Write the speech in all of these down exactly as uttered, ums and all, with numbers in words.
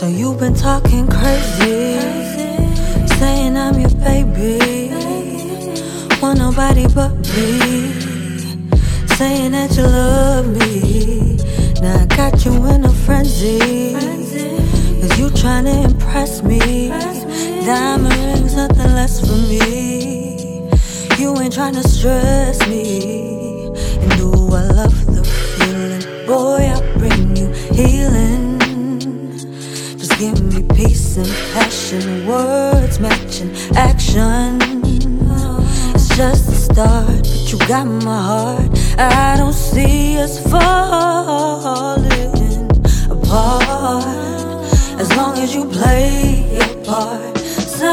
So you've been talking crazy, saying I'm your baby, want nobody but me, saying that you love me. Now I got you in a frenzy, cause you tryna impress me. Diamond rings, nothing less for me. You ain't tryna stress me. And do I love the feeling? Boy, I'll bring you healing. Just give me peace and passion, words matching action. It's just a start, but you got my heart. I don't see us falling apart, as long as you play your part. So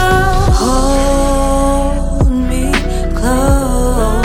hold me close.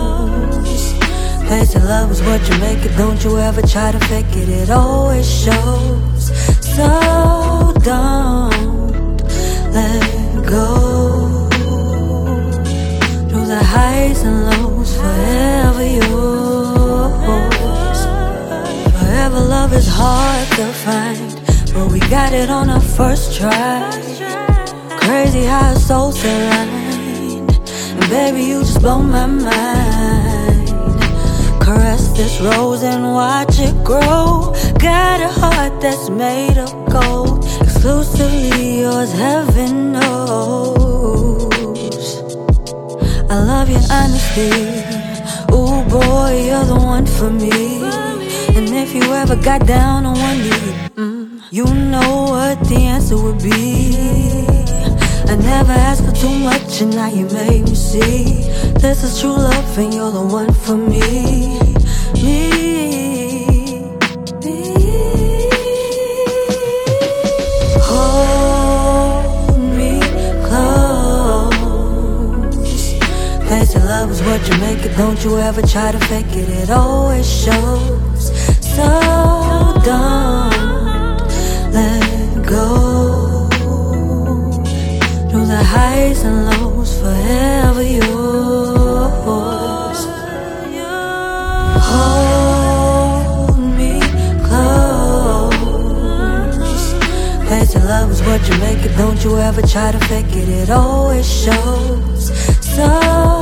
Pace of love is what you make it. Don't you ever try to fake it, it always shows. So don't let go. Through the highs and lows, forever yours. Forever love is hard to find, but we got it on our first try. Crazy how our souls aligned, and baby you just blow my mind. Caress this rose and watch it grow. Got a heart that's made of gold, exclusively yours, heaven knows. I love your honesty, ooh boy, you're the one for me. And if you ever got down on one knee, mm, you know what the answer would be. I never asked for too much, and now you made me see this is true love, and you're the one for me. Me, me. Hold me close. Pace of love is what you make it. Don't you ever try to fake it, it always shows. So don't let go. Through the highs and lows, forever yours. Hold me close. Pace of love is what you make it. Don't you ever try to fake it, it always shows. So